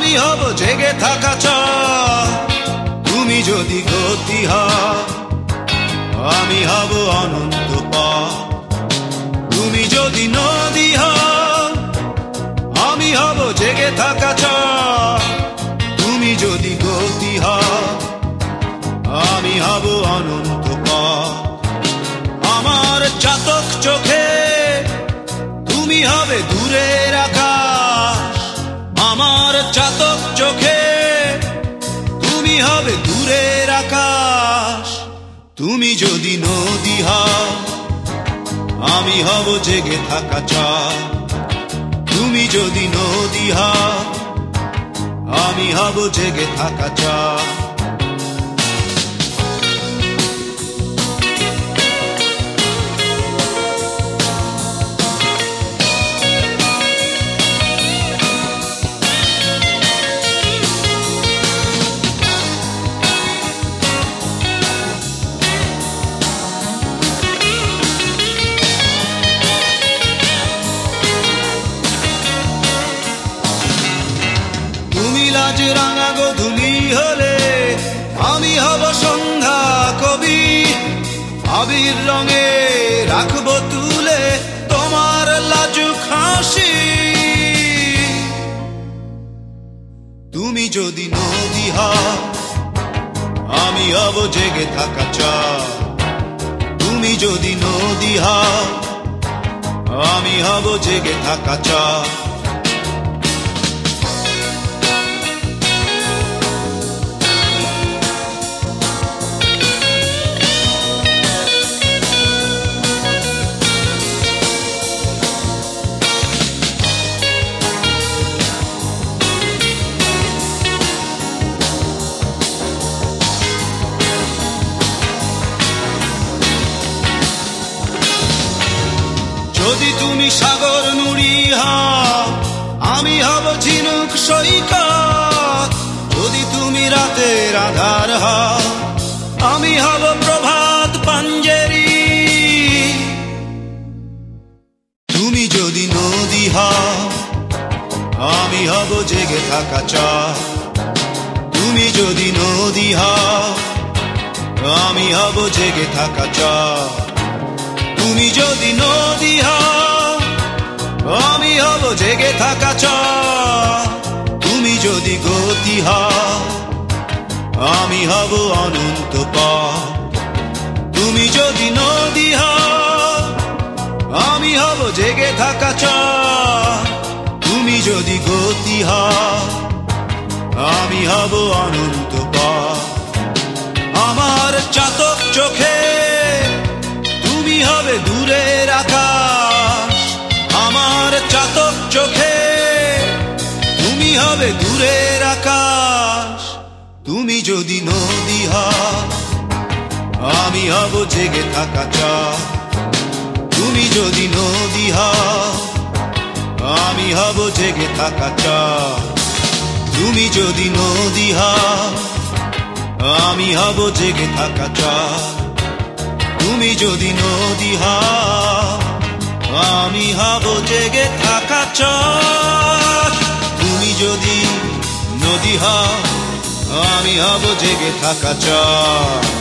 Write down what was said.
আমি হব জেগে থাকা চাঁদ, তুমি যদি গতি হও আমি হব অনন্ত পথ। তুমি যদি নদী হও আমি হব জেগে থাকা চাঁদ, তুমি যদি গতি হও আমি হব অনন্ত পথ। আমার চাতক চোখে তুমি হবে দূরের আকাশ, আমার চাতক চোখে তুমি হবে দূরের আকাশ। তুমি যদি নদী হও আমি হব জেগে থাকা চাঁদ, তুমি যদি নদী হও আমি হব জেগে থাকা চাঁদ। লাজ রাঙা গধূলি হলে আমি হব সন্ধ্যা কবি, আবির রঙে রাখবো তুলে তোমার লাজুক হাসি। তুমি যদি নদী হও আমি হব জেগে থাকা চাঁদ, তুমি যদি নদী হও আমি হব জেগে থাকা চাঁদ। যদি তুমি সাগর নুড়ি হও আমি হব ঝিনুক সৈকত, যদি তুমি রাতের আধার হও আমি হব প্রভাত পাঞ্জেরি। তুমি যদি নদী হও আমি হব জেগে থাকা চাঁদ, তুমি যদি নদী হও আমি হব জেগে থাকা চাঁদ। তুমি যদি নদী হও আমি হব জেগে থাকা চাঁদ, তুমি যদি গতি হও আমি হব অনন্ত পথ। তুমি যদি নদী হও আমি হব জেগে থাকা চাঁদ, তুমি যদি গতি হও আমি হব অনন্ত পথ। আমার চাতক চোখে তুমি হবে দূরের আকাশ, আমার চাতক চোখে তুমি হবে দূরের আকাশ। তুমি যদি নদী হও আমি হব জেগে থাকা চাঁদ, তুমি যদি নদী হও আমি হব জেগে থাকা চাঁদ। তুমি যদি নদী হও আমি হব জেগে থাকা চাঁদ, তুমি যদি নদী হও আমি হব জেগে থাকা চাঁদ। তুমি যদি নদী হও আমি হব জেগে থাকা চাঁদ।